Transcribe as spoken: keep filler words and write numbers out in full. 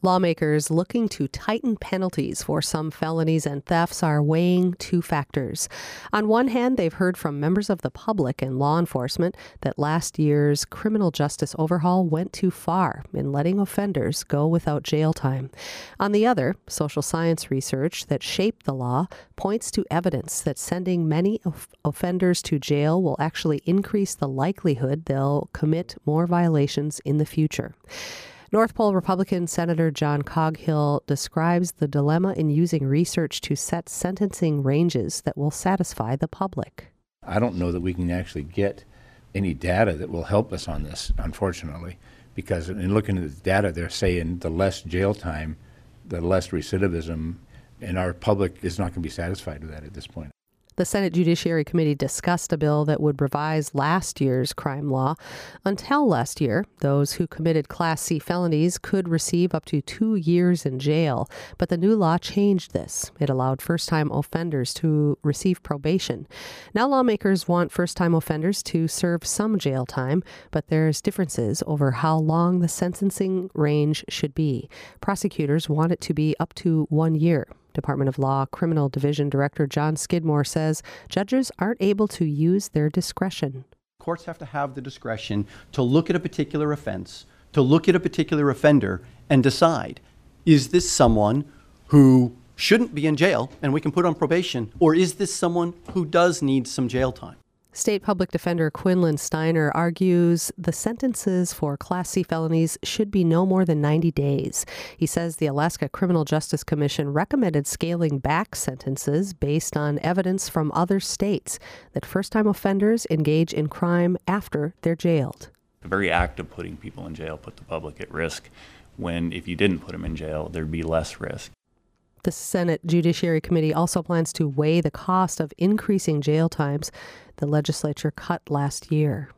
Lawmakers looking to tighten penalties for some felonies and thefts are weighing two factors. On one hand, they've heard from members of the public and law enforcement that last year's criminal justice overhaul went too far in letting offenders go without jail time. On the other, social science research that shaped the law points to evidence that sending many of- offenders to jail will actually increase the likelihood they'll commit more violations in the future. North Pole Republican Senator John Coghill describes the dilemma in using research to set sentencing ranges that will satisfy the public. I don't know that we can actually get any data that will help us on this, unfortunately, because in looking at the data, they're saying the less jail time, the less recidivism, and our public is not going to be satisfied with that at this point. The Senate Judiciary Committee discussed a bill that would revise last year's crime law. Until last year, those who committed Class C felonies could receive up to two years in jail. But the new law changed this. It allowed first-time offenders to receive probation. Now lawmakers want first-time offenders to serve some jail time, but there's differences over how long the sentencing range should be. Prosecutors want it to be up to one year. Department of Law Criminal Division Director John Skidmore says judges aren't able to use their discretion. Courts have to have the discretion to look at a particular offense, to look at a particular offender, and decide, is this someone who shouldn't be in jail and we can put on probation, or is this someone who does need some jail time? State Public Defender Quinlan Steiner argues the sentences for Class C felonies should be no more than ninety days. He says the Alaska Criminal Justice Commission recommended scaling back sentences based on evidence from other states that first-time offenders engage in crime after they're jailed. The very act of putting people in jail put the public at risk, when if you didn't put them in jail, there'd be less risk. The Senate Judiciary Committee also plans to weigh the cost of increasing jail times the legislature cut last year.